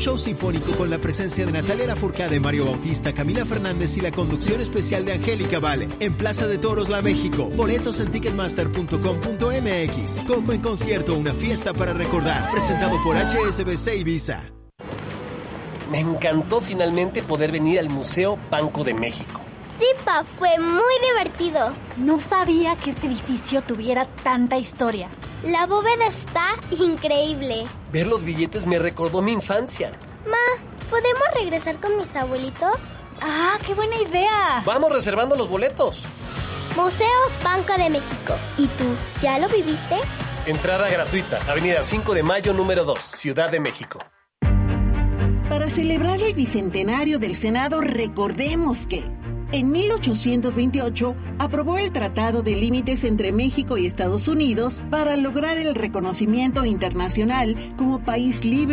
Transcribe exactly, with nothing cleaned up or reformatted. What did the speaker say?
show sinfónico con la presencia de Natalia Lafourcade, Mario Bautista, Camila Fernández y la conducción especial de Angélica Vale en Plaza de Toros La México. Boletos en ticketmaster punto com punto m x. Coco en concierto, una fiesta para recordar. Presentado por H S B C y Visa. Me encantó finalmente poder venir al Museo Banco de México. Sí, pa, fue muy divertido. No sabía que este edificio tuviera tanta historia. La bóveda está increíble. Ver los billetes me recordó mi infancia. Ma, ¿podemos regresar con mis abuelitos? ¡Ah, qué buena idea! Vamos reservando los boletos. Museo Banco de México. ¿Y tú, ya lo viviste? Entrada gratuita, Avenida cinco de Mayo, número dos, Ciudad de México. Para celebrar el bicentenario del Senado, recordemos que en mil ochocientos veintiocho aprobó el Tratado de Límites entre México y Estados Unidos para lograr el reconocimiento internacional como país libre